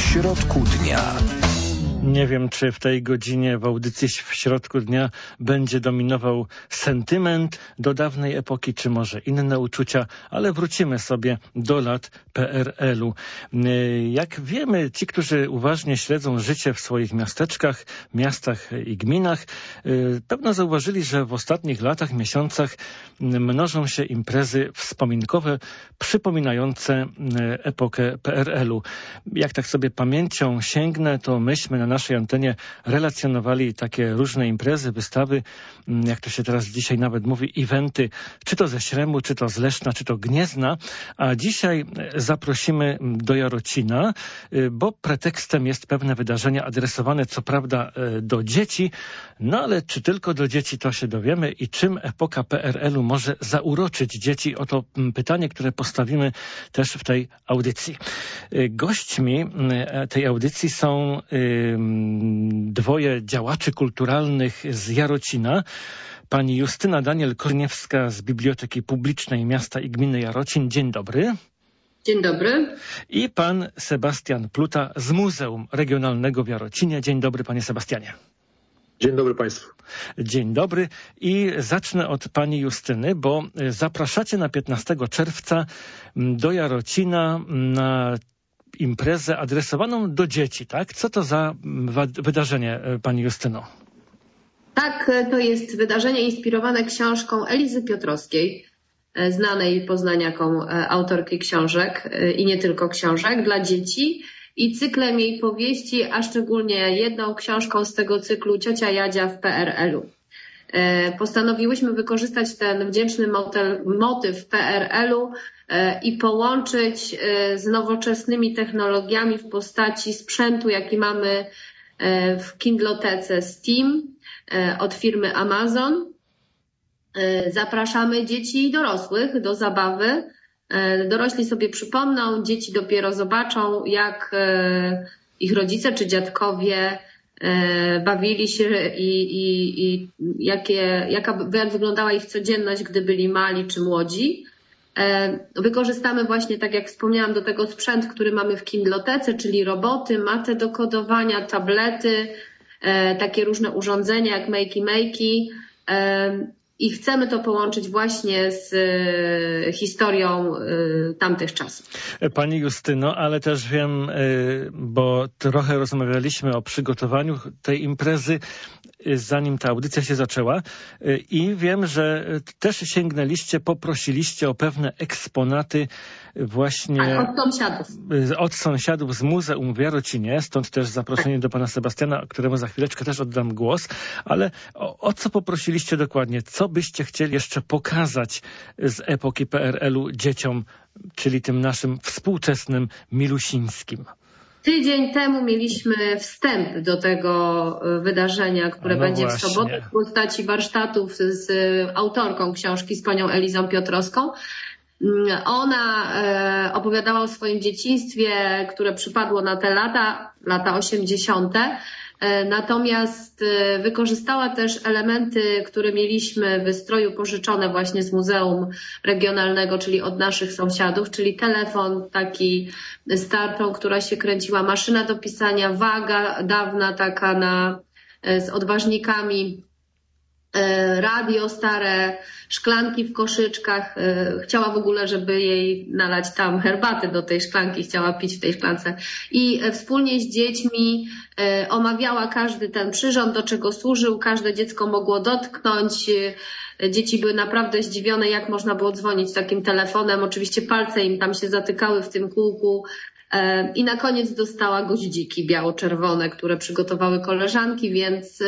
środku dnia. Nie wiem, czy w tej godzinie w audycji w środku dnia będzie dominował sentyment do dawnej epoki, czy może inne uczucia, ale wrócimy sobie do lat PRL-u. Jak wiemy, ci, którzy uważnie śledzą życie w swoich miasteczkach, miastach i gminach, pewno zauważyli, że w ostatnich latach, miesiącach mnożą się imprezy wspominkowe przypominające epokę PRL-u. Jak tak sobie pamięcią sięgnę, to myśmy na naszej antenie relacjonowali takie różne imprezy, wystawy, jak to się teraz dzisiaj nawet mówi, eventy, czy to ze Śremu, czy to z Leszna, czy to Gniezna, a dzisiaj zaprosimy do Jarocina, bo pretekstem jest pewne wydarzenie adresowane co prawda do dzieci, no ale czy tylko do dzieci, to się dowiemy i czym epoka PRL-u może zauroczyć dzieci? Oto pytanie, które postawimy też w tej audycji. Gośćmi tej audycji są dwoje działaczy kulturalnych z Jarocina. Pani Justyna Daniel-Korniewska z Biblioteki Publicznej Miasta i Gminy Jarocin. Dzień dobry. Dzień dobry. I pan Sebastian Pluta z Muzeum Regionalnego w Jarocinie. Dzień dobry, panie Sebastianie. Dzień dobry państwu. Dzień dobry i zacznę od pani Justyny, bo zapraszacie na 15 czerwca do Jarocina na imprezę adresowaną do dzieci, tak? Co to za wydarzenie, pani Justyno? Tak, to jest wydarzenie inspirowane książką Elizy Piotrowskiej, znanej poznaniakom autorki książek i nie tylko książek dla dzieci, i cyklem jej powieści, a szczególnie jedną książką z tego cyklu Ciocia Jadzia w PRL-u. Postanowiłyśmy wykorzystać ten wdzięczny motyw PRL-u i połączyć z nowoczesnymi technologiami w postaci sprzętu, jaki mamy w Kindlotece Steam od firmy Amazon. Zapraszamy dzieci i dorosłych do zabawy. Dorośli sobie przypomną, dzieci dopiero zobaczą, jak ich rodzice czy dziadkowie bawili się i jak wyglądała ich codzienność, gdy byli mali czy młodzi. Wykorzystamy właśnie, tak jak wspomniałam, do tego sprzęt, który mamy w Kindlotece, czyli roboty, matę do kodowania, tablety, takie różne urządzenia jak Makey. I chcemy to połączyć właśnie z historią tamtych czasów. Pani Justyno, ale też wiem, bo trochę rozmawialiśmy o przygotowaniu tej imprezy, zanim ta audycja się zaczęła, i wiem, że też sięgnęliście, poprosiliście o pewne eksponaty właśnie tak, od sąsiadów z Muzeum w Jarocinie, stąd też zaproszenie do pana Sebastiana, któremu za chwileczkę też oddam głos, ale o co poprosiliście dokładnie? Co byście chcieli jeszcze pokazać z epoki PRL-u dzieciom, czyli tym naszym współczesnym milusińskim? Tydzień temu mieliśmy wstęp do tego wydarzenia, które będzie właśnie w sobotę w postaci warsztatów z autorką książki, z panią Elizą Piotrowską. Ona opowiadała o swoim dzieciństwie, które przypadło na te lata 80. Natomiast wykorzystała też elementy, które mieliśmy w stroju pożyczone właśnie z Muzeum Regionalnego, czyli od naszych sąsiadów, czyli telefon taki z tarczą, która się kręciła, maszyna do pisania, waga dawna taka z odważnikami, radio stare, szklanki w koszyczkach. Chciała w ogóle, żeby jej nalać tam herbaty do tej szklanki, chciała pić w tej szklance. I wspólnie z dziećmi omawiała każdy ten przyrząd, do czego służył, każde dziecko mogło dotknąć. Dzieci były naprawdę zdziwione, jak można było dzwonić takim telefonem. Oczywiście palce im tam się zatykały w tym kółku. I na koniec dostała goździki biało-czerwone, które przygotowały koleżanki, więc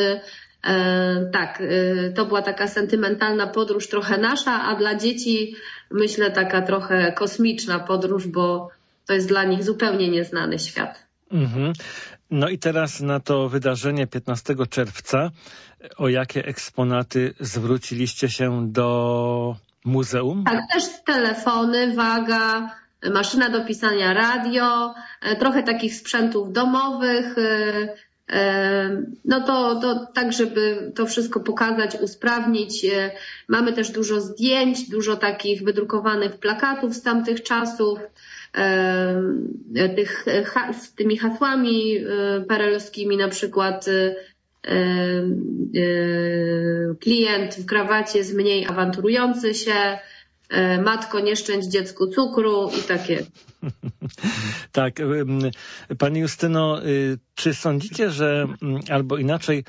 tak, to była taka sentymentalna podróż trochę nasza, a dla dzieci myślę taka trochę kosmiczna podróż, bo to jest dla nich zupełnie nieznany świat. No i teraz na to wydarzenie 15 czerwca, o jakie eksponaty zwróciliście się do muzeum? Tak, też telefony, waga, maszyna do pisania, radio, trochę takich sprzętów domowych, No to tak, żeby to wszystko pokazać, usprawnić. Mamy też dużo zdjęć, dużo takich wydrukowanych plakatów z tamtych czasów, z tymi hasłami perelowskimi, na przykład klient w krawacie jest mniej awanturujący się, matko, nie szczędź dziecku cukru i takie. Tak. Pani Justyno, czy sądzicie, że, albo inaczej,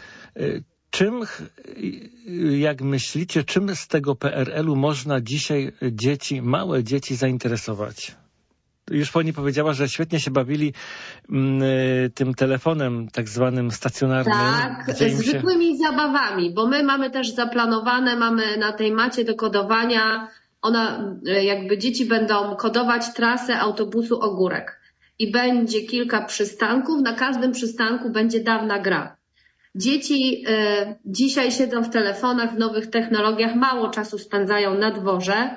jak myślicie, czym z tego PRL-u można dzisiaj małe dzieci zainteresować? Już pani powiedziała, że świetnie się bawili tym telefonem tak zwanym stacjonarnym. Tak, zwykłymi zabawami, bo my mamy też zaplanowane, mamy na tej macie do kodowania, dzieci będą kodować trasę autobusu Ogórek i będzie kilka przystanków, na każdym przystanku będzie dawna gra. Dzieci dzisiaj siedzą w telefonach, w nowych technologiach, mało czasu spędzają na dworze.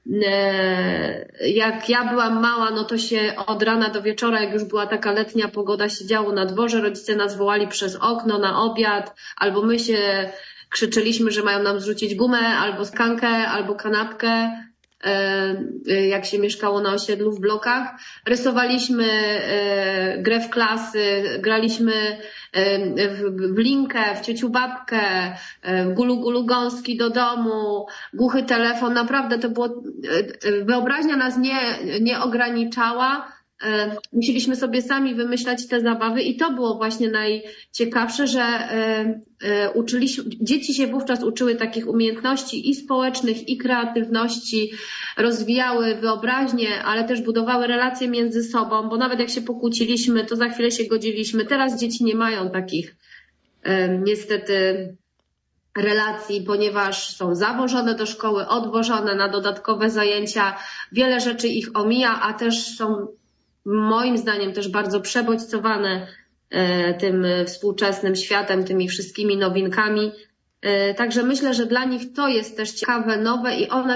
Jak ja byłam mała, no to się od rana do wieczora, jak już była taka letnia pogoda, siedziało na dworze, rodzice nas wołali przez okno na obiad, albo my się krzyczeliśmy, że mają nam zrzucić gumę, albo skankę, albo kanapkę, jak się mieszkało na osiedlu w blokach. Rysowaliśmy grę w klasy, graliśmy w linkę, w ciociu babkę, gulu gulu gąski do domu, głuchy telefon. Naprawdę to było, wyobraźnia nas nie ograniczała. Musieliśmy sobie sami wymyślać te zabawy i to było właśnie najciekawsze, że dzieci się wówczas uczyły takich umiejętności i społecznych, i kreatywności, rozwijały wyobraźnię, ale też budowały relacje między sobą, bo nawet jak się pokłóciliśmy, to za chwilę się godziliśmy. Teraz dzieci nie mają takich niestety relacji, ponieważ są zawożone do szkoły, odwożone na dodatkowe zajęcia. Wiele rzeczy ich omija, a też są moim zdaniem też bardzo przebodźcowane tym współczesnym światem, tymi wszystkimi nowinkami. Także myślę, że dla nich to jest też ciekawe, nowe i one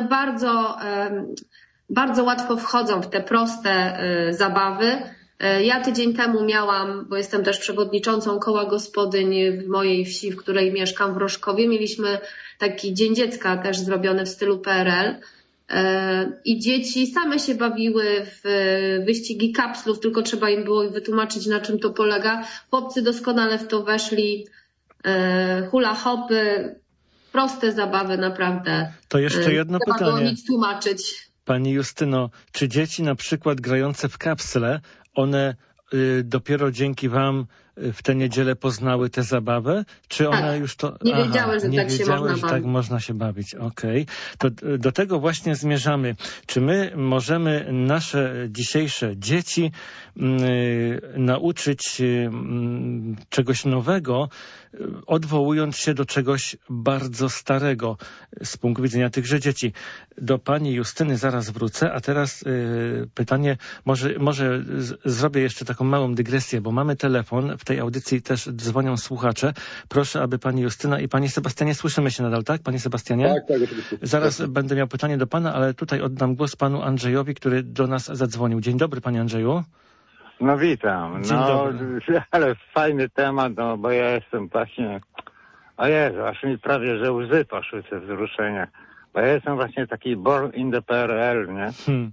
bardzo łatwo wchodzą w te proste zabawy. Ja tydzień temu miałam, bo jestem też przewodniczącą koła gospodyń w mojej wsi, w której mieszkam, w Rożkowie. Mieliśmy taki Dzień Dziecka też zrobiony w stylu PRL. I dzieci same się bawiły w wyścigi kapslów, tylko trzeba im było wytłumaczyć, na czym to polega. Chłopcy doskonale w to weszli, hula hopy, proste zabawy naprawdę. To jeszcze jedno pytanie. Trzeba było nic tłumaczyć. Pani Justyno, czy dzieci na przykład grające w kapsle, one dopiero dzięki wam w tę niedzielę poznały tę zabawę? Czy one już to... Nie wiedziały, że tak się można bawić. Tak można się bawić. Okej. To do tego właśnie zmierzamy. Czy my możemy nasze dzisiejsze dzieci nauczyć czegoś nowego, odwołując się do czegoś bardzo starego z punktu widzenia tychże dzieci? Do pani Justyny zaraz wrócę, a teraz pytanie, może zrobię jeszcze taką małą dygresję, bo mamy telefon, w tej audycji też dzwonią słuchacze. Proszę, aby pani Justyna i pani Sebastianie, słyszymy się nadal, tak? Panie Sebastianie? Tak, oczywiście. Zaraz będę miał pytanie do pana, ale tutaj oddam głos panu Andrzejowi, który do nas zadzwonił. Dzień dobry, panie Andrzeju. No witam. Dzień dobry. Ale fajny temat, no bo ja jestem właśnie... O Jezu, aż mi prawie, że łzy poszły ze wzruszenia. Bo ja jestem właśnie taki born in the PRL, nie?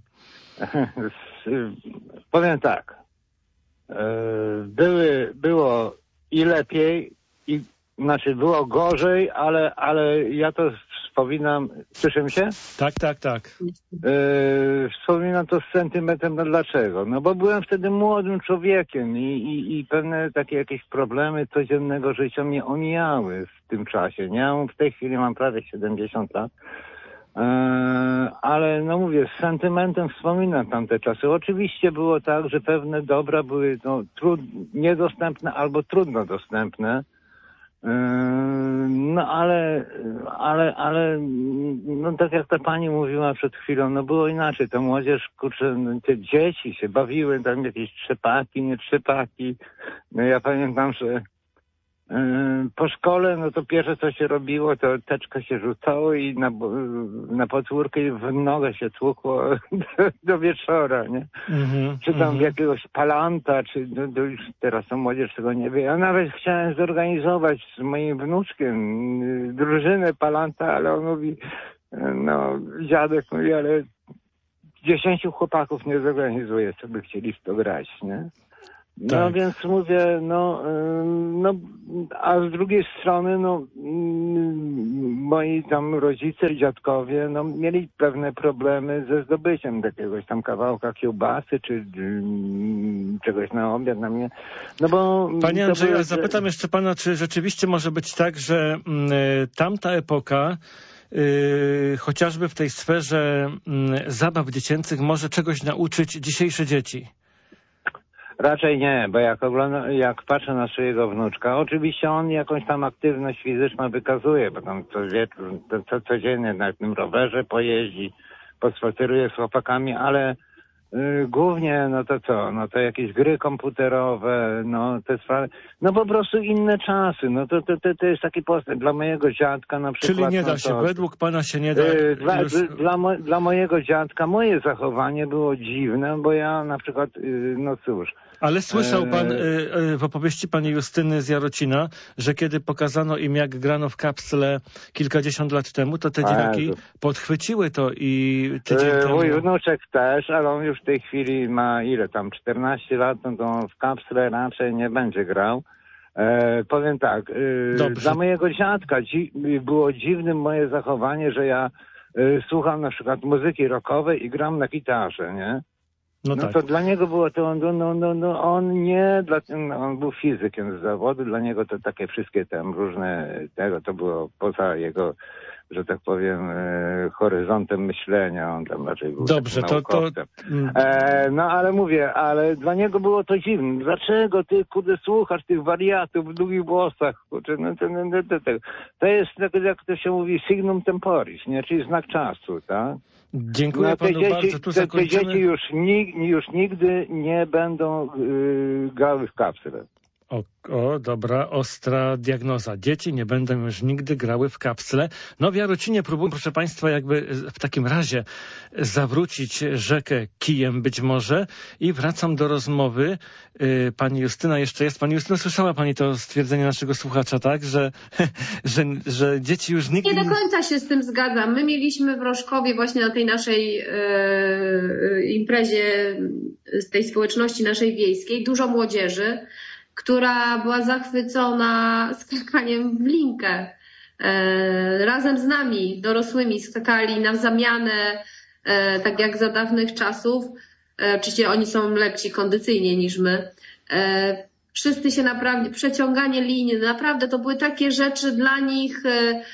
Powiem tak. Było i lepiej, było gorzej, ale ja to wspominam... Słyszę się? Tak. Wspominam to z sentymentem, no dlaczego? No bo byłem wtedy młodym człowiekiem i pewne takie jakieś problemy codziennego życia mnie omijały w tym czasie. Nie? W tej chwili mam prawie 70 lat. Ale no mówię, z sentymentem wspominam tamte czasy. Oczywiście było tak, że pewne dobra były niedostępne albo trudno dostępne. No ale no tak jak ta pani mówiła przed chwilą, no było inaczej. Ta młodzież, kurczę, te dzieci się bawiły, tam jakieś trzepaki, nie trzepaki. No ja pamiętam, że Po szkole, no to pierwsze co się robiło, to teczkę się rzucało i na podwórkę i w nogę się tłukło do wieczora, nie? Czy tam w jakiegoś palanta, czy już teraz to młodzież tego nie wie. Ja nawet chciałem zorganizować z moim wnuczkiem drużynę palanta, ale on mówi, no dziadek mówi, ale 10 chłopaków nie zorganizuje, co by chcieli w to grać, nie? No tak. Więc mówię, no, a z drugiej strony, moi tam rodzice, dziadkowie, mieli pewne problemy ze zdobyciem jakiegoś tam kawałka kiełbasy, czy czegoś na obiad na mnie. No bo... Panie Andrzeju, zapytam jeszcze pana, czy rzeczywiście może być tak, że tamta epoka, chociażby w tej sferze zabaw dziecięcych, może czegoś nauczyć dzisiejsze dzieci? Raczej nie, bo jak patrzę na swojego wnuczka, oczywiście on jakąś tam aktywność fizyczną wykazuje, bo tam codziennie na tym rowerze pojeździ, pospaceruje z chłopakami, ale głównie, to jakieś gry komputerowe, te sprawy, po prostu inne czasy, to jest taki postęp dla mojego dziadka na przykład. Czyli nie da się, według pana się nie da. Dla mojego dziadka moje zachowanie było dziwne, bo ja na przykład, cóż. Ale słyszał pan w opowieści pani Justyny z Jarocina, że kiedy pokazano im, jak grano w kapsle kilkadziesiąt lat temu, to te dzieciaki podchwyciły to i tydzień temu... Mój wnuczek też, ale on już w tej chwili ma 14 lat, no to on w kapsle raczej nie będzie grał. Powiem tak, dla mojego dziadka było dziwnym moje zachowanie, że ja słucham na przykład muzyki rockowej i gram na gitarze, nie? Tak. To dla niego było to, on był fizykiem z zawodu, dla niego to takie wszystkie tam różne to było poza jego, że tak powiem, horyzontem myślenia, on tam raczej był naukowcem. Ale mówię, ale dla niego było to dziwne. Dlaczego ty, słuchasz tych wariatów w długich włosach? To jest, jak to się mówi, signum temporis, nie? Czyli znak czasu, tak? Dziękuję panu bardzo. Tu te dzieci już nigdy nie będą grały w kapsle. Dobra, ostra diagnoza. Dzieci nie będą już nigdy grały w kapsle. W Jarocinie próbuję, proszę państwa, jakby w takim razie zawrócić rzekę kijem być może i wracam do rozmowy. Pani Justyna jeszcze jest. Pani Justyna, słyszała pani to stwierdzenie naszego słuchacza, tak? Że dzieci już nigdy... Nie do końca się z tym zgadzam. My mieliśmy w Rożkowie właśnie na tej naszej imprezie z tej społeczności naszej wiejskiej dużo młodzieży, która była zachwycona skakaniem w linkę. Razem z nami, dorosłymi, skakali na zamianę, tak jak za dawnych czasów. Oczywiście oni są lepsi kondycyjnie niż my. Wszyscy się naprawdę, przeciąganie linii, naprawdę to były takie rzeczy dla nich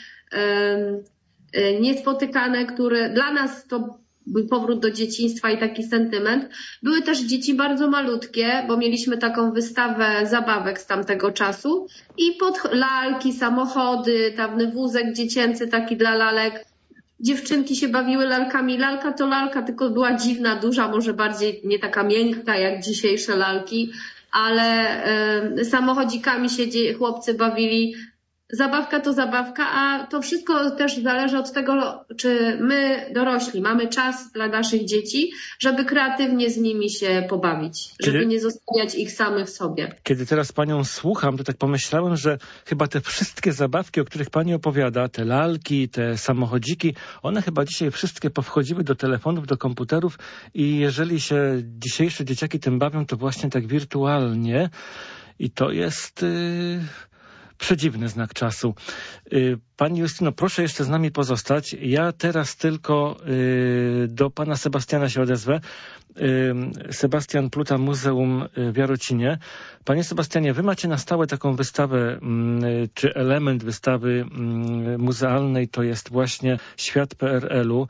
niespotykane, które dla nas to był powrót do dzieciństwa i taki sentyment. Były też dzieci bardzo malutkie, bo mieliśmy taką wystawę zabawek z tamtego czasu i pod lalki, samochody, dawny wózek dziecięcy taki dla lalek. Dziewczynki się bawiły lalkami. Lalka to lalka, tylko była dziwna, duża, może bardziej nie taka miękka jak dzisiejsze lalki, ale samochodzikami się chłopcy bawili. Zabawka to zabawka, a to wszystko też zależy od tego, czy my dorośli mamy czas dla naszych dzieci, żeby kreatywnie z nimi się pobawić, żeby nie zostawiać ich samych sobie. Kiedy teraz panią słucham, to tak pomyślałem, że chyba te wszystkie zabawki, o których pani opowiada, te lalki, te samochodziki, one chyba dzisiaj wszystkie powchodziły do telefonów, do komputerów i jeżeli się dzisiejsze dzieciaki tym bawią, to właśnie tak wirtualnie i to jest... Przedziwny znak czasu. Pani Justyno, proszę jeszcze z nami pozostać. Ja teraz tylko do pana Sebastiana się odezwę. Sebastian Pluta, Muzeum w Jarocinie. Panie Sebastianie, wy macie na stałe taką wystawę, czy element wystawy muzealnej, to jest właśnie świat PRL-u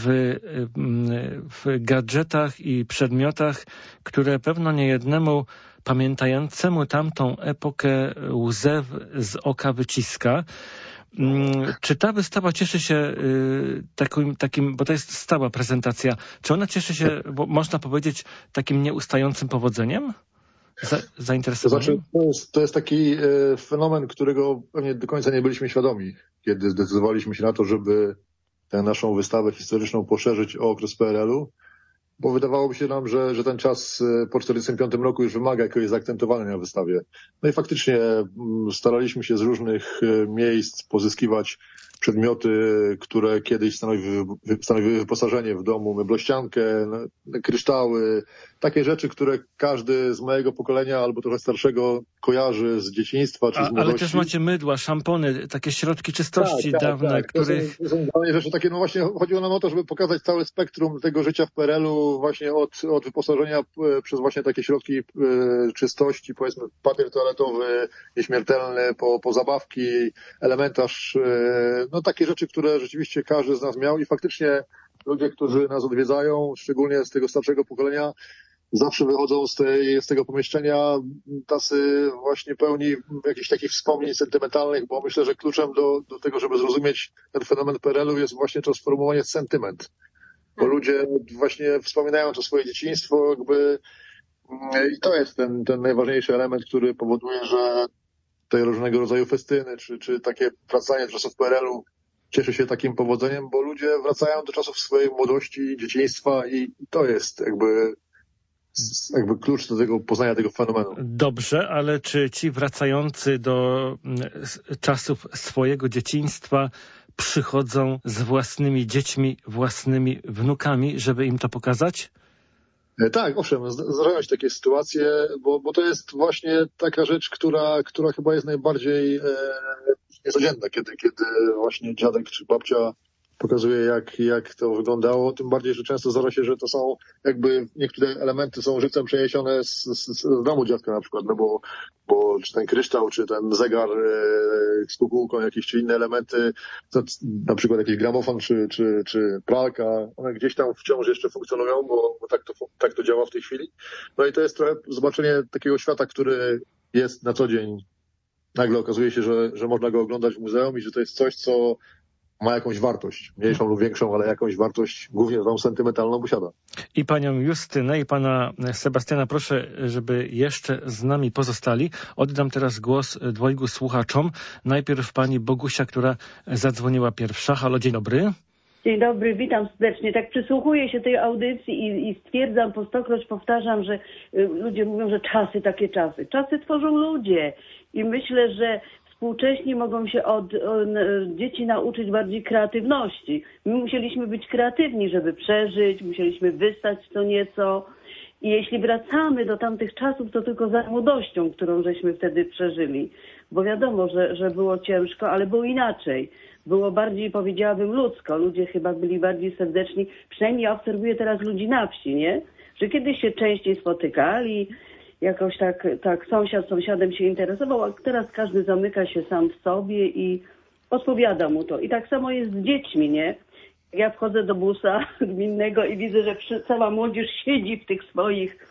w gadżetach i przedmiotach, które pewno niejednemu pamiętającemu tamtą epokę łzę z oka wyciska. Czy ta wystawa cieszy się takim, bo to jest stała prezentacja, czy ona cieszy się, bo można powiedzieć, takim nieustającym powodzeniem? zainteresowani? To znaczy, to jest taki fenomen, którego pewnie do końca nie byliśmy świadomi, kiedy zdecydowaliśmy się na to, żeby tę naszą wystawę historyczną poszerzyć o okres PRL-u, bo wydawało się nam, że ten czas po 1945 roku już wymaga jakiegoś zaakcentowania na wystawie. No i faktycznie staraliśmy się z różnych miejsc pozyskiwać przedmioty, które kiedyś stanowiły wyposażenie w domu, meblościankę, kryształy, takie rzeczy, które każdy z mojego pokolenia albo trochę starszego kojarzy z dzieciństwa czy z młodości. Ale też macie mydła, szampony, takie środki czystości dawne, których... To są rzeczy takie, no właśnie chodziło nam o to, żeby pokazać całe spektrum tego życia w PRL-u właśnie od wyposażenia przez właśnie takie środki czystości, powiedzmy papier toaletowy nieśmiertelny, po zabawki, elementarz, no takie rzeczy, które rzeczywiście każdy z nas miał i faktycznie ludzie, którzy nas odwiedzają, szczególnie z tego starszego pokolenia, zawsze wychodzą z tego pomieszczenia tacy właśnie pełni jakichś takich wspomnień sentymentalnych, bo myślę, że kluczem do tego, żeby zrozumieć ten fenomen PRL-u jest właśnie to sformułowanie sentyment. Bo ludzie właśnie wspominają to swoje dzieciństwo jakby i to jest ten najważniejszy element, który powoduje, że te różnego rodzaju festyny, czy takie wracanie do czasów PRL-u cieszy się takim powodzeniem, bo ludzie wracają do czasów swojej młodości, dzieciństwa i to jest jakby klucz do tego poznania tego fenomenu. Dobrze, ale czy ci wracający do czasów swojego dzieciństwa przychodzą z własnymi dziećmi, własnymi wnukami, żeby im to pokazać? Tak, owszem, zdarzają się takie sytuacje, bo to jest właśnie taka rzecz, która chyba jest najbardziej niecodzienna, kiedy właśnie dziadek czy babcia pokazuje, jak to wyglądało, tym bardziej, że często zdarza się, że to są jakby niektóre elementy są żywcem przeniesione z domu dziadka na przykład, no bo czy ten kryształ, czy ten zegar z kukułką, jakieś czy inne elementy, na przykład jakiś gramofon, czy pralka, one gdzieś tam wciąż jeszcze funkcjonują, bo tak to działa w tej chwili. No i to jest trochę zobaczenie takiego świata, który jest na co dzień. Nagle okazuje się, że można go oglądać w muzeum i że to jest coś, co ma jakąś wartość, mniejszą lub większą, ale jakąś wartość, głównie tą sentymentalną posiada. I panią Justynę i pana Sebastiana proszę, żeby jeszcze z nami pozostali. Oddam teraz głos dwojgu słuchaczom. Najpierw pani Bogusia, która zadzwoniła pierwsza. Halo, dzień dobry. Dzień dobry, witam serdecznie. Tak przysłuchuję się tej audycji i stwierdzam, po stokroć powtarzam, że ludzie mówią, że czasy takie czasy. Czasy tworzą ludzie i myślę, że współcześni mogą się od dzieci nauczyć bardziej kreatywności. My musieliśmy być kreatywni, żeby przeżyć, musieliśmy wystać co nieco. I jeśli wracamy do tamtych czasów, to tylko za młodością, którą żeśmy wtedy przeżyli. Bo wiadomo, że było ciężko, ale było inaczej. Było bardziej, powiedziałabym, ludzko. Ludzie chyba byli bardziej serdeczni. Przynajmniej ja obserwuję teraz ludzi na wsi, nie? Że kiedyś się częściej spotykali, jakoś tak sąsiad sąsiadem się interesował, a teraz każdy zamyka się sam w sobie i odpowiada mu to. I tak samo jest z dziećmi, nie? Ja wchodzę do busa gminnego i widzę, że cała młodzież siedzi w tych swoich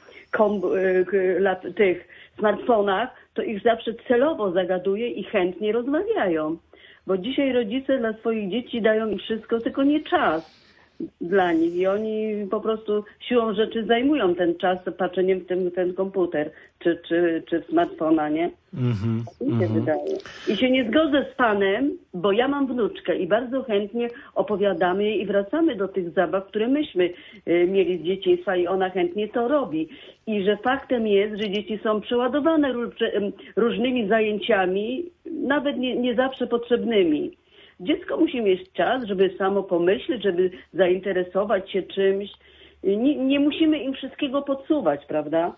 tych smartfonach, to ich zawsze celowo zagaduję i chętnie rozmawiają. Bo dzisiaj rodzice dla swoich dzieci dają im wszystko, tylko nie czas dla nich i oni po prostu siłą rzeczy zajmują ten czas patrzeniem w ten komputer czy w smartfona, nie? Mi się wydaje. I się nie zgodzę z panem, bo ja mam wnuczkę i bardzo chętnie opowiadamy jej i wracamy do tych zabaw, które myśmy mieli z dzieciństwa i ona chętnie to robi. I że faktem jest, że dzieci są przeładowane różnymi zajęciami, nawet nie zawsze potrzebnymi. Dziecko musi mieć czas, żeby samo pomyśleć, żeby zainteresować się czymś. Nie musimy im wszystkiego podsuwać, prawda?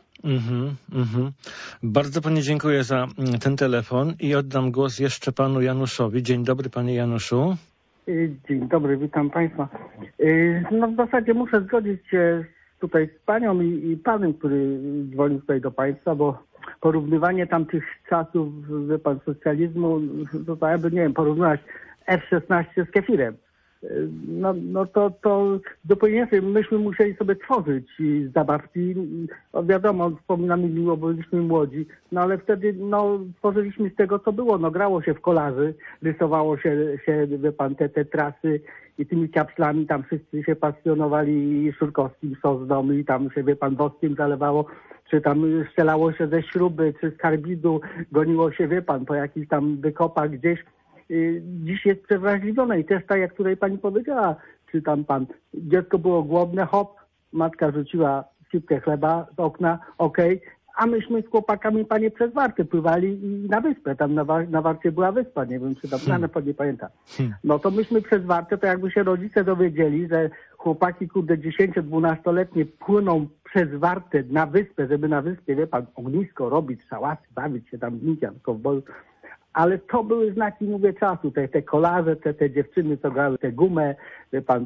Bardzo pani dziękuję za ten telefon i oddam głos jeszcze panu Januszowi. Dzień dobry, panie Januszu. Dzień dobry, witam państwa. No w zasadzie muszę zgodzić się tutaj z panią i panem, który dzwonił tutaj do państwa, bo porównywanie tamtych czasów, wie pan, socjalizmu, to jakby, nie wiem, porównywać F-16 z kefirem. no to zupełnie inaczej. Myśmy musieli sobie tworzyć zabawki. Wiadomo, wspominamy miło, bo byliśmy młodzi, no ale wtedy tworzyliśmy z tego, co było. No grało się w kolarzy, rysowało się wie pan, te trasy i tymi kapslami tam wszyscy się pasjonowali i Szurkowskim Sosną i tam się, wie pan, woskiem zalewało, czy tam strzelało się ze śruby, czy z karbidu, goniło się, wie pan, po jakichś tam wykopach gdzieś. Dziś jest przewrażliwione i też tak, jak tutaj pani powiedziała, czy tam pan, dziecko było głodne, hop, matka rzuciła sypkę chleba z okna, okej, a myśmy z chłopakami, panie, przez Wartę pływali i na wyspę, tam na Warcie była wyspa, nie wiem, czy tam, nie pamiętam. No to myśmy przez Wartę, to jakby się rodzice dowiedzieli, że chłopaki, kurde, 10-12-letnie płyną przez Wartę na wyspę, żeby na wyspie, wie pan, ognisko robić, szałasy, bawić się tam Indian, kowbojów. Ale to były znaki, mówię, czasu. Te kolarze, te dziewczyny, co grały tę gumę, wie pan,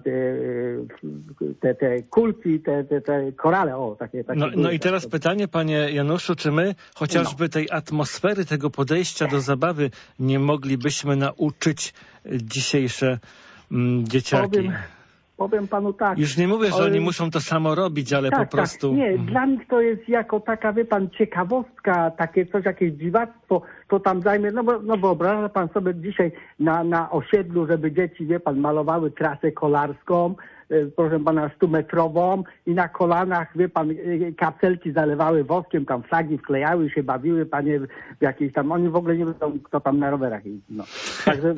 te kulki, te korale, takie. No i teraz pytanie, panie Januszu, czy my chociażby tej atmosfery, tego podejścia do zabawy nie moglibyśmy nauczyć dzisiejsze dzieciaki? Powiem panu tak. Już nie mówię, że oni muszą to samo robić, ale tak, po prostu... Tak. Nie, dla nich to jest jako taka, wie pan, ciekawostka, takie coś, jakieś dziwactwo, to tam zajmie, no wyobraża pan sobie dzisiaj na osiedlu, żeby dzieci, wie pan, malowały trasę kolarską, proszę pana, 100-metrową i na kolanach, wie pan, kapselki zalewały woskiem, tam flagi wklejały się, bawiły panie w jakiejś tam, oni w ogóle nie wiedzą, kto tam na rowerach jeździ, no. Także...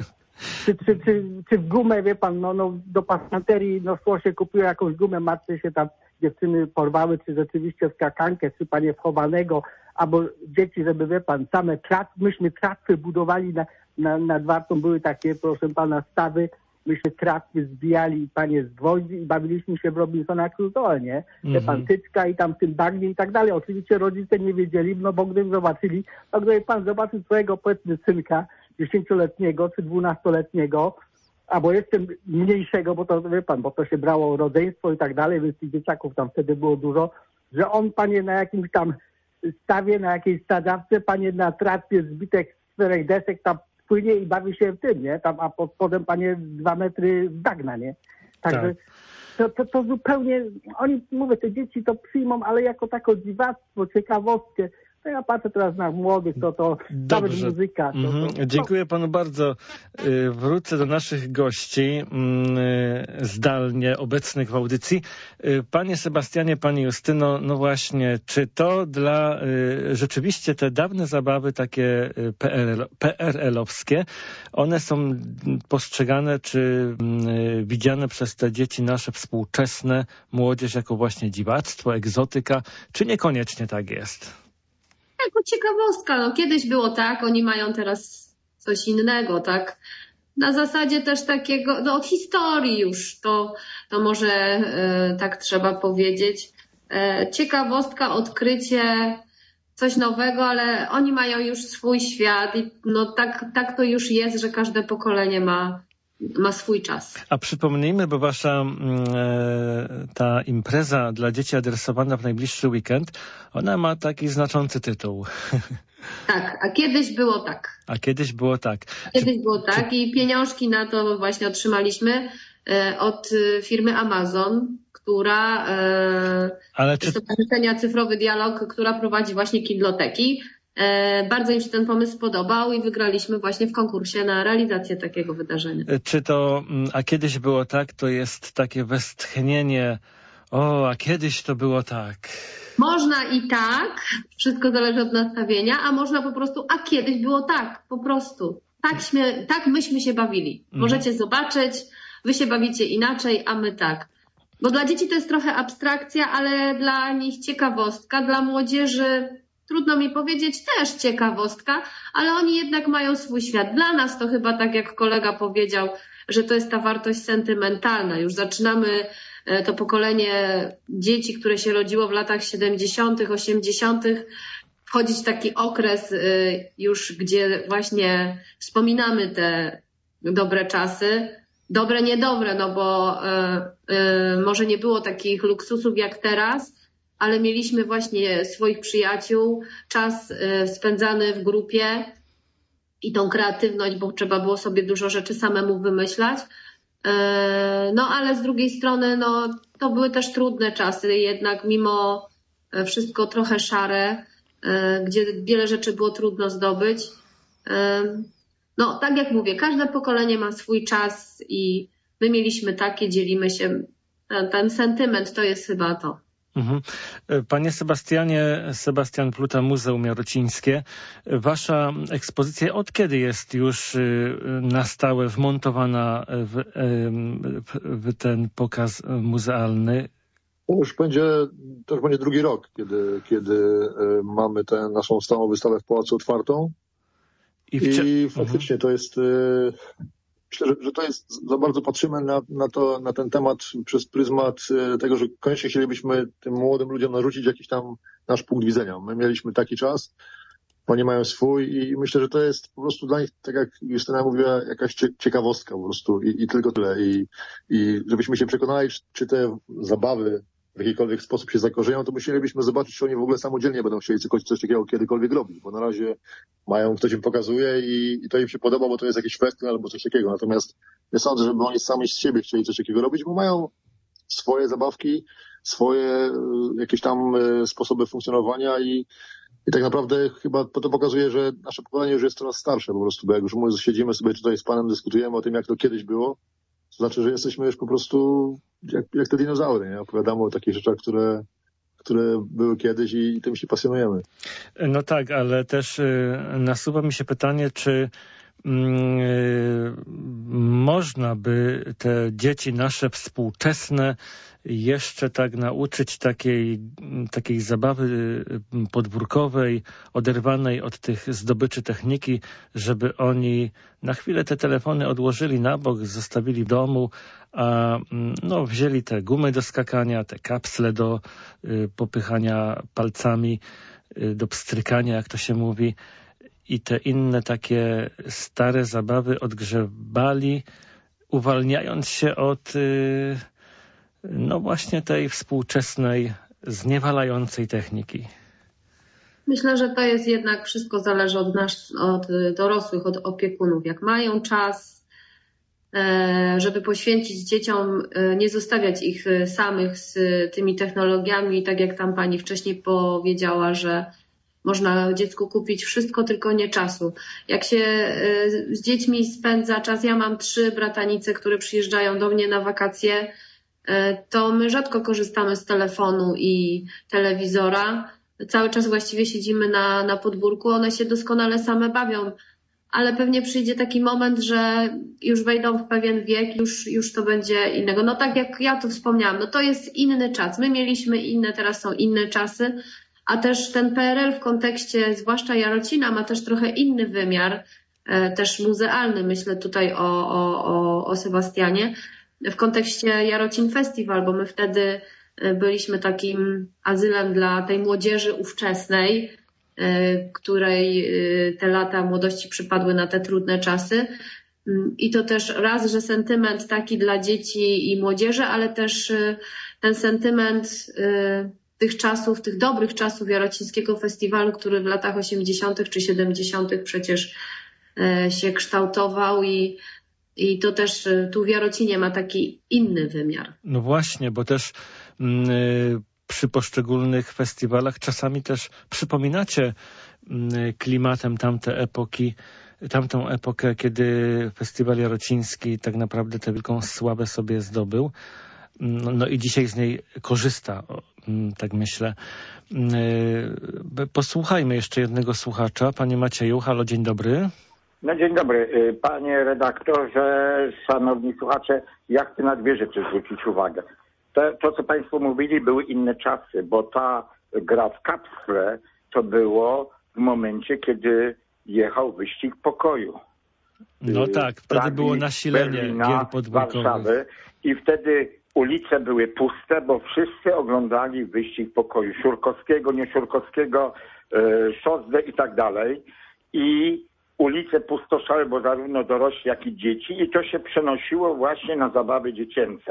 Czy w gumę, wie pan, do pasanterii, szło się, kupiło jakąś gumę, matce się tam dziewczyny porwały, czy rzeczywiście skakankę, czy panie wchowanego, albo dzieci, żeby, wie pan, same myśmy tratwy budowali nad Wartą, były takie, proszę pana, stawy, myśmy tratwy zbijali, panie, z gwoździ i bawiliśmy się w Robinsona Crusoe, nie? Wie pan, tyczka i tam w tym bagnie i tak dalej. Oczywiście rodzice nie wiedzieli, bo gdyby zobaczyli, gdyby pan zobaczył swojego, powiedzmy, synka, 10-letniego czy 12-letniego, albo jeszcze mniejszego, bo to, wie pan, bo to się brało rodzeństwo i tak dalej, więc tych dzieciaków tam wtedy było dużo, że on, panie, na jakimś tam stawie, na jakiejś sadzawce, panie, na tratwie zbitek z 4 desek tam płynie i bawi się w tym, nie? Tam, a pod spodem, panie, 2 metry bagna, nie? Także to zupełnie, oni, mówię, te dzieci to przyjmą, ale jako tako dziwactwo, ciekawostkę. Ja patrzę teraz na młodych, to nawet muzyka. Dziękuję panu bardzo. Wrócę do naszych gości zdalnie obecnych w audycji. Panie Sebastianie, pani Justyno, no właśnie, czy to dla rzeczywiście te dawne zabawy takie PRL-owskie, one są postrzegane czy widziane przez te dzieci nasze współczesne, młodzież jako właśnie dziwactwo, egzotyka, czy niekoniecznie tak jest? Jako ciekawostka, kiedyś było tak, oni mają teraz coś innego, tak? Na zasadzie też takiego, od historii już, to może tak trzeba powiedzieć. Ciekawostka, odkrycie, coś nowego, ale oni mają już swój świat i tak to już jest, że każde pokolenie ma swój czas. A przypomnijmy, bo wasza ta impreza dla dzieci adresowana w najbliższy weekend, ona ma taki znaczący tytuł. Tak, a kiedyś było tak. Kiedyś było tak I pieniążki na to właśnie otrzymaliśmy od firmy Amazon, która Stowarzyszenia Cyfrowy Dialog, która prowadzi właśnie kindloteki. Bardzo im się ten pomysł podobał i wygraliśmy właśnie w konkursie na realizację takiego wydarzenia. Czy to, a kiedyś było tak, to jest takie westchnienie, a kiedyś to było tak. Można i tak, wszystko zależy od nastawienia, a można po prostu, a kiedyś było tak, po prostu. Tak myśmy się bawili. Możecie zobaczyć, wy się bawicie inaczej, a my tak. Bo dla dzieci to jest trochę abstrakcja, ale dla nich ciekawostka, dla młodzieży trudno mi powiedzieć, też ciekawostka, ale oni jednak mają swój świat. Dla nas to chyba tak jak kolega powiedział, że to jest ta wartość sentymentalna. Już zaczynamy to pokolenie dzieci, które się rodziło w latach 70., 80., wchodzić w taki okres już, gdzie właśnie wspominamy te dobre czasy. Dobre, niedobre, bo może nie było takich luksusów jak teraz, ale mieliśmy właśnie swoich przyjaciół, czas spędzany w grupie i tą kreatywność, bo trzeba było sobie dużo rzeczy samemu wymyślać. No ale z drugiej strony, no to były też trudne czasy, jednak mimo wszystko trochę szare, gdzie wiele rzeczy było trudno zdobyć. No tak jak mówię, każde pokolenie ma swój czas i my mieliśmy takie, dzielimy się. Ten sentyment to jest chyba to. Panie Sebastianie, Sebastian Pluta, Muzeum Jarocińskie. Wasza ekspozycja od kiedy jest już na stałe wmontowana w ten pokaz muzealny? To już będzie drugi rok, kiedy mamy tę naszą stałą wystawę w Pałacu otwartą. I faktycznie to jest... Myślę, że to jest, za bardzo patrzymy na ten temat przez pryzmat tego, że koniecznie chcielibyśmy tym młodym ludziom narzucić jakiś tam nasz punkt widzenia. My mieliśmy taki czas, oni mają swój i myślę, że to jest po prostu dla nich, tak jak Justyna mówiła, jakaś ciekawostka po prostu i tylko tyle. I żebyśmy się przekonali, czy te zabawy w jakikolwiek sposób się zakorzeją, to musielibyśmy zobaczyć, czy oni w ogóle samodzielnie będą chcieli coś takiego kiedykolwiek robić, bo na razie ktoś im pokazuje i to im się podoba, bo to jest jakiś festiwal albo coś takiego. Natomiast nie sądzę, żeby oni sami z siebie chcieli coś takiego robić, bo mają swoje zabawki, swoje jakieś tam sposoby funkcjonowania i tak naprawdę chyba to pokazuje, że nasze pokolenie już jest coraz starsze po prostu, bo jak już siedzimy sobie tutaj z panem, dyskutujemy o tym, jak to kiedyś było, to znaczy, że jesteśmy już po prostu jak te dinozaury, nie? Opowiadamy o takich rzeczach, które były kiedyś i tym się pasjonujemy. No tak, ale też nasuwa mi się pytanie, czy można by te dzieci nasze współczesne jeszcze tak nauczyć takiej zabawy podwórkowej, oderwanej od tych zdobyczy techniki, żeby oni na chwilę te telefony odłożyli na bok, zostawili w domu, a wzięli te gumy do skakania, te kapsle do popychania palcami, do pstrykania, jak to się mówi, i te inne takie stare zabawy odgrzebali, uwalniając się od właśnie tej współczesnej, zniewalającej techniki. Myślę, że to jest jednak, wszystko zależy od nas, od dorosłych, od opiekunów. Jak mają czas, żeby poświęcić dzieciom, nie zostawiać ich samych z tymi technologiami, tak jak tam pani wcześniej powiedziała, że można dziecku kupić wszystko, tylko nie czasu. Jak się z dziećmi spędza czas, ja mam 3 bratanice, które przyjeżdżają do mnie na wakacje, to my rzadko korzystamy z telefonu i telewizora. Cały czas właściwie siedzimy na podwórku, one się doskonale same bawią, ale pewnie przyjdzie taki moment, że już wejdą w pewien wiek, już to będzie innego. No tak jak ja tu wspomniałam, no to jest inny czas. My mieliśmy inne, teraz są inne czasy, a też ten PRL w kontekście zwłaszcza Jarocina ma też trochę inny wymiar, też muzealny, myślę tutaj o Sebastianie, w kontekście Jarocin Festival, bo my wtedy byliśmy takim azylem dla tej młodzieży ówczesnej, której te lata młodości przypadły na te trudne czasy. I to też raz, że sentyment taki dla dzieci i młodzieży, ale też ten sentyment tych czasów, tych dobrych czasów Jarocińskiego Festiwalu, który w latach 80. czy 70. przecież się kształtował i to też tu w Jarocinie ma taki inny wymiar. No właśnie, bo też przy poszczególnych festiwalach czasami też przypominacie klimatem tamtą epokę, kiedy Festiwal Jarociński tak naprawdę tę wielką sławę sobie zdobył. No i dzisiaj z niej korzysta, tak myślę. Posłuchajmy jeszcze jednego słuchacza. Panie Macieju, halo, dzień dobry. No dzień dobry. Panie redaktorze, szanowni słuchacze, ja chcę na 2 rzeczy zwrócić uwagę. To, co państwo mówili, były inne czasy, bo ta gra w kapsle to było w momencie, kiedy jechał wyścig pokoju. No tak, wtedy było nasilenie gier podwórkowych. Warszawy i wtedy ulice były puste, bo wszyscy oglądali wyścig pokoju. Szurkowskiego, nie Szurkowskiego, Szosdę i tak dalej. I ulice pustoszały, bo zarówno dorośli, jak i dzieci. I to się przenosiło właśnie na zabawy dziecięce.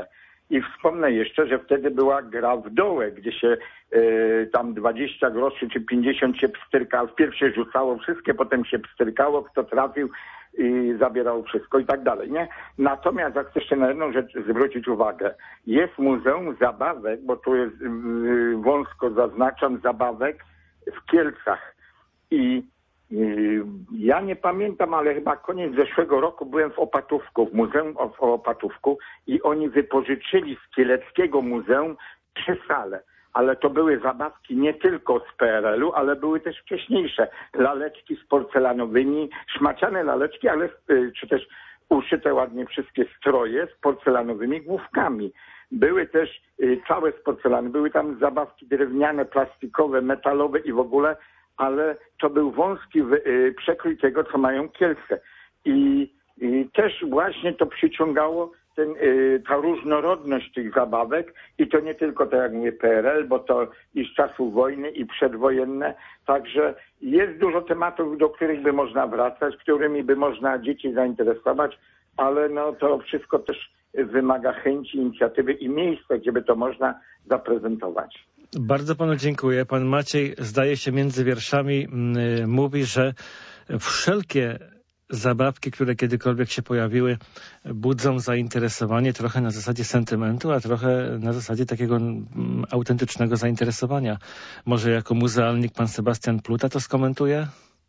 I wspomnę jeszcze, że wtedy była gra w dołę, gdzie się tam 20 groszy czy 50 się pstrykało. Wpierw się rzucało wszystkie, potem się pstrykało, kto trafił i zabierał wszystko i tak dalej, nie? Natomiast ja chcę jeszcze na jedną rzecz zwrócić uwagę. Jest Muzeum Zabawek, bo tu jest wąsko zaznaczam, zabawek w Kielcach. I ja nie pamiętam, ale chyba koniec zeszłego roku byłem w Opatówku, w Muzeum w Opatówku i oni wypożyczyli z Kieleckiego Muzeum 3 sale. Ale to były zabawki nie tylko z PRL-u, ale były też wcześniejsze. Laleczki z porcelanowymi, szmaciane laleczki, ale czy też uszyte ładnie wszystkie stroje z porcelanowymi główkami. Były też całe z porcelany, były tam zabawki drewniane, plastikowe, metalowe i w ogóle, ale to był wąski przekrój tego, co mają Kielce. I też właśnie to przyciągało ta różnorodność tych zabawek i to nie tylko, tak jak mówię, PRL, bo to i z czasów wojny, i przedwojenne. Także jest dużo tematów, do których by można wracać, którymi by można dzieci zainteresować, ale no to wszystko też wymaga chęci, inicjatywy i miejsca, gdzie by to można zaprezentować. Bardzo panu dziękuję. Pan Maciej, zdaje się, między wierszami mówi, że wszelkie zabawki, które kiedykolwiek się pojawiły, budzą zainteresowanie trochę na zasadzie sentymentu, a trochę na zasadzie takiego autentycznego zainteresowania. Może jako muzealnik pan Sebastian Pluta to skomentuje?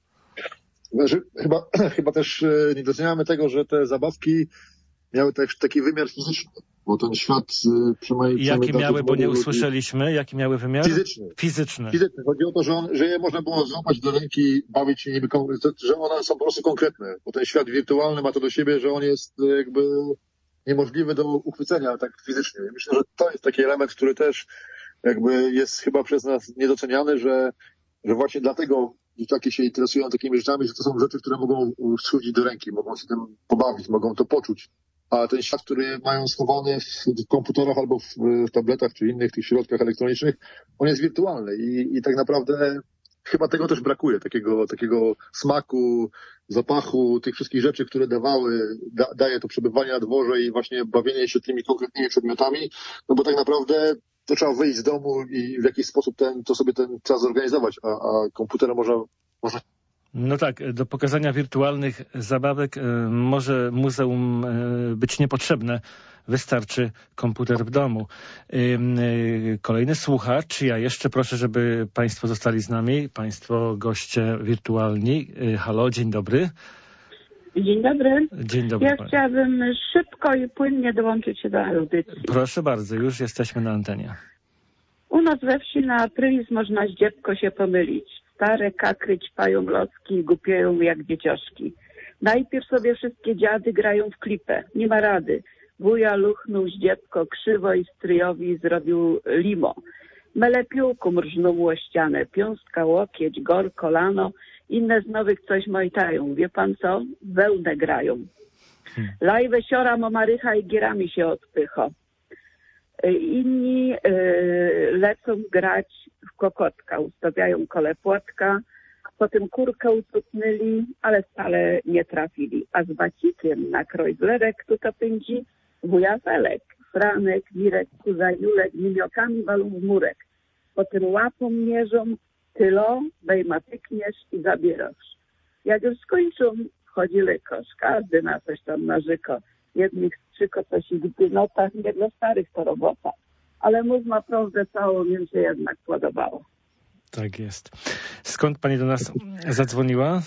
Chyba też nie doceniamy tego, że te zabawki miały też taki wymiar fizyczny, bo ten świat Jaki miały, bo nie usłyszeliśmy? Jaki miały wymiar? Fizyczny. Chodzi o to, że je można było złapać do ręki, bawić się nimi, że one są po prostu konkretne, bo ten świat wirtualny ma to do siebie, że on jest jakby niemożliwy do uchwycenia tak fizycznie. Myślę, że to jest taki element, który też jakby jest chyba przez nas niedoceniany, że właśnie dlatego dzieciaki się interesują takimi rzeczami, że to są rzeczy, które mogą schodzić do ręki, mogą się tym pobawić, mogą to poczuć. A ten świat, który mają schowany w komputerach albo w tabletach czy innych tych środkach elektronicznych, on jest wirtualny i tak naprawdę chyba tego też brakuje, takiego smaku, zapachu, tych wszystkich rzeczy, które daje to przebywanie na dworze i właśnie bawienie się tymi konkretnymi przedmiotami, no bo tak naprawdę to trzeba wyjść z domu i w jakiś sposób to sobie ten czas zorganizować, a komputer można... No tak, do pokazania wirtualnych zabawek może muzeum być niepotrzebne. Wystarczy komputer w domu. Kolejny słuchacz. Ja jeszcze proszę, żeby państwo zostali z nami. Państwo goście wirtualni. Halo, dzień dobry. Dzień dobry. Dzień dobry. Ja chciałabym szybko i płynnie dołączyć się do audycji. Proszę bardzo, już jesteśmy na antenie. U nas we wsi na Aprylis można zdziepko się pomylić. Stare kakry ćpają loski i głupieją jak dziecioszki. Najpierw sobie wszystkie dziady grają w klipę. Nie ma rady. Wuja luchnął zdziepko krzywo i stryjowi zrobił limo. Mele piółku mrżnął mu o ścianę. Piąstka, łokieć, gor, kolano. Inne z nowych coś mojtają. Wie pan co? Wełnę grają. Lajwę siora, momarycha i gierami się odpycho. Inni lecą grać w kokotka, ustawiają kole płotka, potem kurkę utrudnili, ale wcale nie trafili. A z bacikiem na krojzlerek tu pędzi wuja Felek, Franek, Mirek, Kuza Julek, miniokami walą w murek. Potem łapą mierzą, tylo, bejma pykniesz i zabierasz. Jak już skończą, wchodzi lekarz, każdy na coś tam narzeka. Jednych strzyko coś i w notach, nie dla starych to robota. Ale mów ma prawdę całą, więc się jednak podobało. Tak jest. Skąd pani do nas zadzwoniła?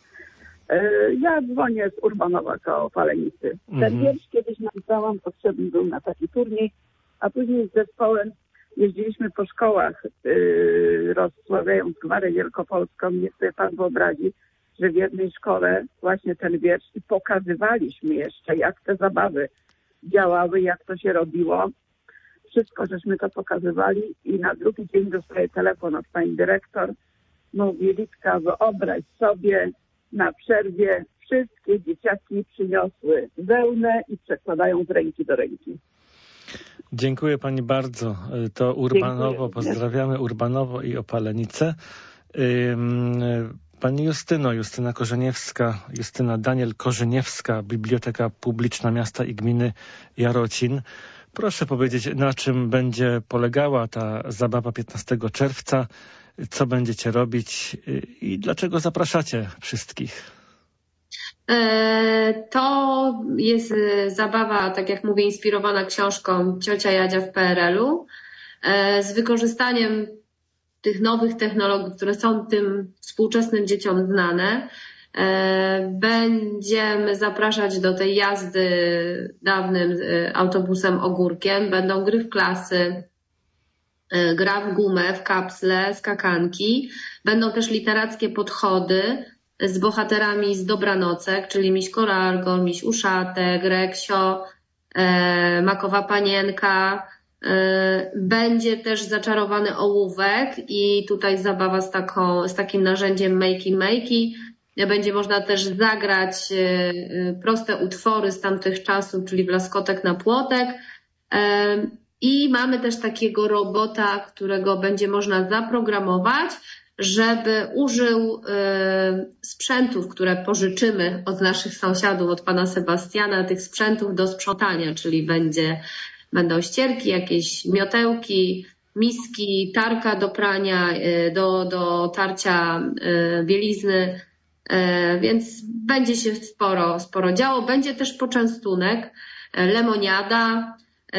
Ja dzwonię z Urbanowa koło Falenicy. Ten wiersz kiedyś napisałam, potrzebny był na taki turniej, a później z zespołem jeździliśmy po szkołach, rozsławiając Gwarę Wielkopolską. Niech sobie pan wyobrazi, że w jednej szkole właśnie ten wiersz i pokazywaliśmy jeszcze, jak te zabawy działały, jak to się robiło. Wszystko żeśmy to pokazywali i na drugi dzień dostaję telefon od pani dyrektor. Mówi: Litka, wyobraź sobie, na przerwie wszystkie dzieciaki przyniosły wełnę i przekładają z ręki do ręki. Dziękuję pani bardzo. To Urbanowo, dziękuję. Pozdrawiamy Urbanowo i Opalenicę. Pani Justyna Korzeniewska, Justyna Daniel Korzeniewska, Biblioteka Publiczna Miasta i Gminy Jarocin. Proszę powiedzieć, na czym będzie polegała ta zabawa 15 czerwca, co będziecie robić i dlaczego zapraszacie wszystkich? To jest zabawa, tak jak mówię, inspirowana książką Ciocia Jadzia w PRL-u z wykorzystaniem tych nowych technologii, które są tym współczesnym dzieciom znane. Będziemy zapraszać do tej jazdy dawnym autobusem ogórkiem. Będą gry w klasy, gra w gumę, w kapsle, skakanki. Będą też literackie podchody z bohaterami z Dobranocek, czyli Miś Koralgo, Miś Uszatek, Reksio, Makowa Panienka. Będzie też zaczarowany ołówek i tutaj zabawa z takim narzędziem Makey. Będzie można też zagrać proste utwory z tamtych czasów, czyli Blaskotek na płotek. I mamy też takiego robota, którego będzie można zaprogramować, żeby użył sprzętów, które pożyczymy od naszych sąsiadów, od pana Sebastiana, tych sprzętów do sprzątania, czyli będą ścierki, jakieś miotełki, miski, tarka do prania, do tarcia bielizny, więc będzie się sporo działo. Będzie też poczęstunek, lemoniada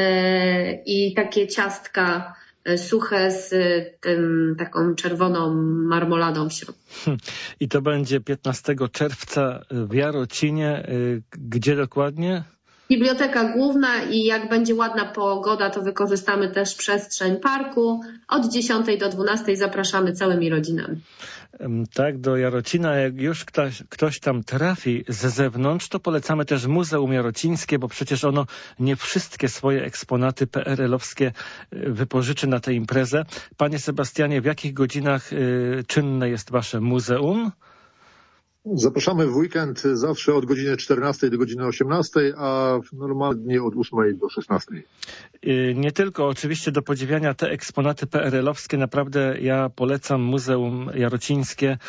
i takie ciastka suche z taką czerwoną marmoladą w środku. I to będzie 15 czerwca w Jarocinie. Gdzie dokładnie? Biblioteka Główna i jak będzie ładna pogoda, to wykorzystamy też przestrzeń parku. Od 10 do 12 zapraszamy całymi rodzinami. Tak, do Jarocina. Jak już ktoś tam trafi z zewnątrz, to polecamy też Muzeum Jarocińskie, bo przecież ono nie wszystkie swoje eksponaty PRL-owskie wypożyczy na tę imprezę. Panie Sebastianie, w jakich godzinach czynne jest wasze muzeum? Zapraszamy w weekend zawsze od godziny 14 do godziny 18, a normalnie od 8 do 16. Nie tylko oczywiście do podziwiania te eksponaty PRL-owskie. Naprawdę ja polecam Muzeum Jarocińskie.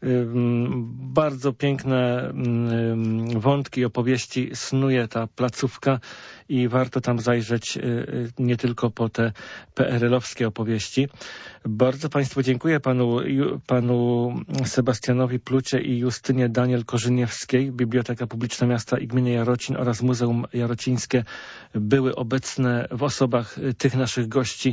Bardzo piękne wątki, opowieści snuje ta placówka i warto tam zajrzeć nie tylko po te PRL-owskie opowieści. Bardzo Państwu dziękuję, panu Sebastianowi Plucie i Justynie Daniel Korzyniewskiej. Biblioteka Publiczna Miasta i Gminy Jarocin oraz Muzeum Jarocińskie były obecne w osobach tych naszych gości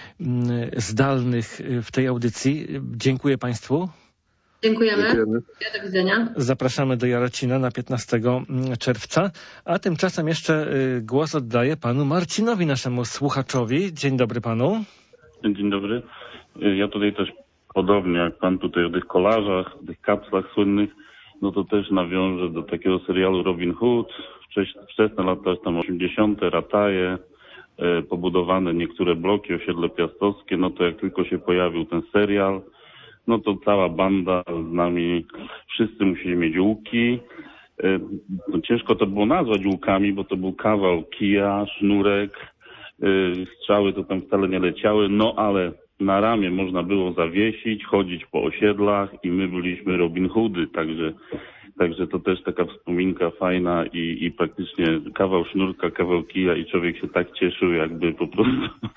zdalnych w tej audycji. Dziękuję Państwu. Dziękujemy. Do widzenia. Zapraszamy do Jarocina na 15 czerwca. A tymczasem jeszcze głos oddaję panu Marcinowi, naszemu słuchaczowi. Dzień dobry panu. Dzień dobry. Ja tutaj też podobnie jak pan tutaj o tych kolarzach, tych kapslach słynnych, no to też nawiążę do takiego serialu Robin Hood. Wczesne lata tam 80., Rataje, pobudowane niektóre bloki, osiedle piastowskie, no to jak tylko się pojawił ten serial, no to cała banda z nami, wszyscy musieli mieć łuki. No ciężko to było nazwać łukami, bo to był kawał kija, sznurek, strzały to tam wcale nie leciały, no ale na ramię można było zawiesić, chodzić po osiedlach i my byliśmy Robin Hoody, także to też taka wspominka fajna i praktycznie kawał sznurka, kawał kija i człowiek się tak cieszył, jakby po prostu...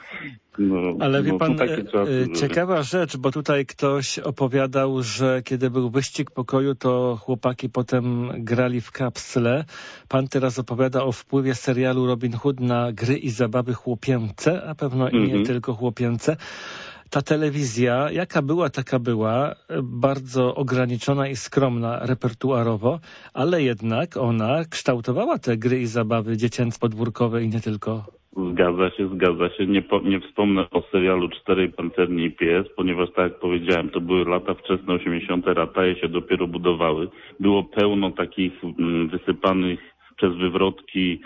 Ale wie pan, ciekawa rzecz, bo tutaj ktoś opowiadał, że kiedy był wyścig pokoju, to chłopaki potem grali w kapsle. Pan teraz opowiada o wpływie serialu Robin Hood na gry i zabawy chłopięce, a pewno i nie tylko chłopięce. Ta telewizja, jaka była, taka była, bardzo ograniczona i skromna repertuarowo, ale jednak ona kształtowała te gry i zabawy dziecięco-podwórkowe i nie tylko. Zgadza się. Nie wspomnę o serialu Czterej Pancerni i Pies, ponieważ tak jak powiedziałem, to były lata wczesne 80. Rataje się dopiero budowały. Było pełno takich wysypanych przez wywrotki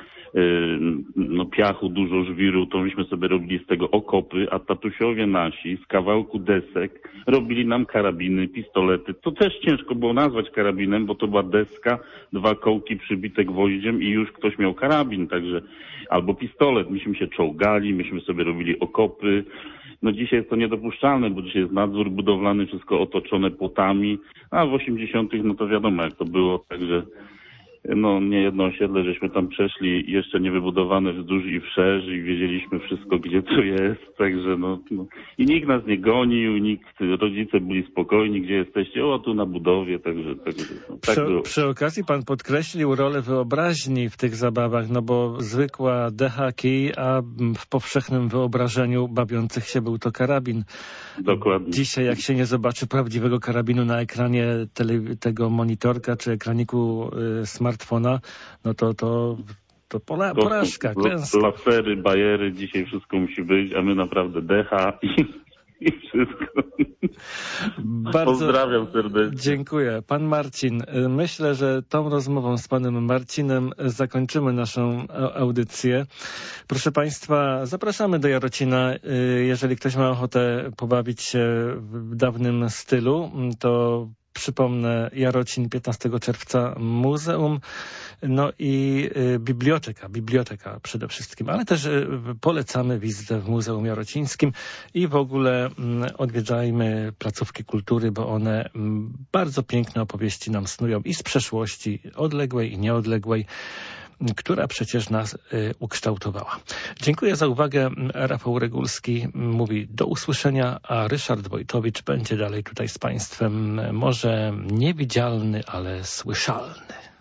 piachu, dużo żwiru, to myśmy sobie robili z tego okopy, a tatusiowie nasi z kawałku desek robili nam karabiny, pistolety. To też ciężko było nazwać karabinem, bo to była deska, 2 kołki przybite gwoździem i już ktoś miał karabin, także albo pistolet. Myśmy się czołgali, myśmy sobie robili okopy. No dzisiaj jest to niedopuszczalne, bo dzisiaj jest nadzór budowlany, wszystko otoczone płotami, a w 80. no to wiadomo jak to było, także no nie jedno osiedle, żeśmy tam przeszli jeszcze niewybudowane wzdłuż i wszerz i wiedzieliśmy wszystko, gdzie to jest, także no. I nikt nas nie gonił, rodzice byli spokojni, gdzie jesteście, o tu na budowie, także no, tak było. Przy okazji pan podkreślił rolę wyobraźni w tych zabawach, no bo zwykła decha, kij, a w powszechnym wyobrażeniu bawiących się był to karabin. Dokładnie. Dzisiaj jak się nie zobaczy prawdziwego karabinu na ekranie tego monitorka czy ekraniku smartfona, no to porażka, klęska. Lasery, bajery, dzisiaj wszystko musi być, a my naprawdę decha i wszystko. Bardzo pozdrawiam serdecznie. Dziękuję. Pan Marcin, myślę, że tą rozmową z panem Marcinem zakończymy naszą audycję. Proszę państwa, zapraszamy do Jarocina. Jeżeli ktoś ma ochotę pobawić się w dawnym stylu, to przypomnę, Jarocin 15 czerwca muzeum, no i biblioteka przede wszystkim, ale też polecamy wizytę w Muzeum Jarocińskim i w ogóle odwiedzajmy placówki kultury, bo one bardzo piękne opowieści nam snują i z przeszłości odległej i nieodległej, która przecież nas ukształtowała. Dziękuję za uwagę. Rafał Regulski mówi do usłyszenia, a Ryszard Wojtowicz będzie dalej tutaj z państwem, może niewidzialny, ale słyszalny.